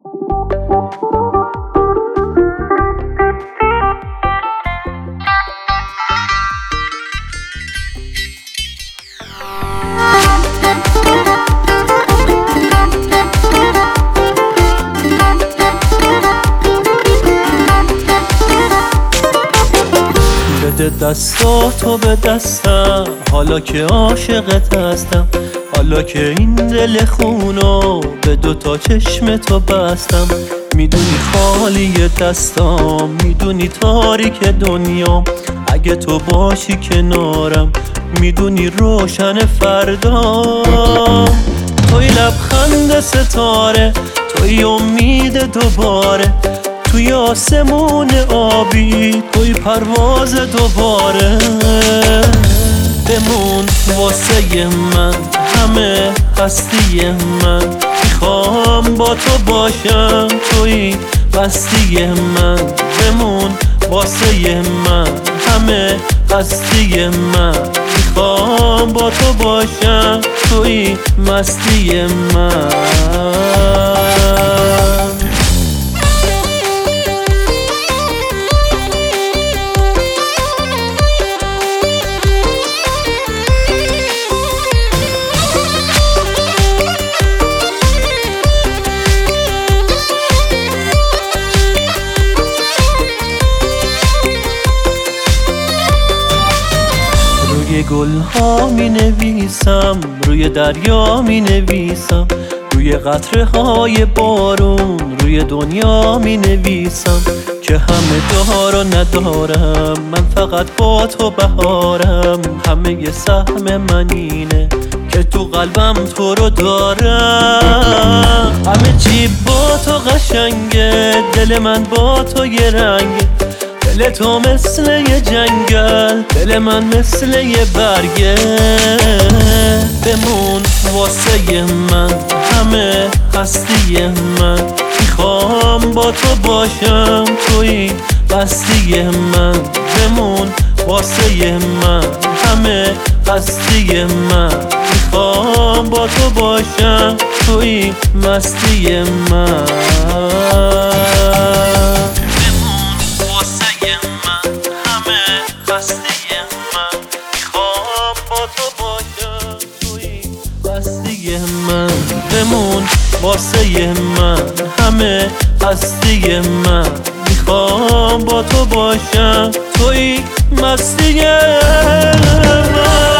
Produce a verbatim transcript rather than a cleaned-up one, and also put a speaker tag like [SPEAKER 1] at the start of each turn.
[SPEAKER 1] بده دستاتو به دستم، حالا که عاشقت هستم، حالا که این دل خونو به دوتا چشم تو بستم. میدونی خالی دستام، میدونی تاریک دنیا، اگه تو باشی کنارم میدونی روشن فردا. توی لبخند ستاره، توی امید دوباره، توی آسمون آبی، توی پرواز دوباره. بمون واسه من، همه هستی من، میخوام با تو باشم، توی بستی من. بمون واسه من، همه هستی من، میخوام با تو باشم، توی مستی من. روی گل ها می نویسم، روی دریا می نویسم، روی قطره های بارون، روی دنیا می نویسم که همه دار و ندارم، من فقط با تو بهارم. همه ی سهم من اینه که تو قلبم تو رو دارم. همه چی با تو قشنگه، دل من با تو یه رنگه، دل تو مثل یه جنگل، دل من مثل یه برگه. بمون واسه من، همه هستی من، میخوام با تو باشم، توی بستی من. بمون واسه من، همه هستی من، میخوام با تو باشم، توی مستی من. هستی من، میخوام با تو باشم، توی بستی من. بمون واسه من، همه هستی من، میخوام با تو باشم، توی مستی من.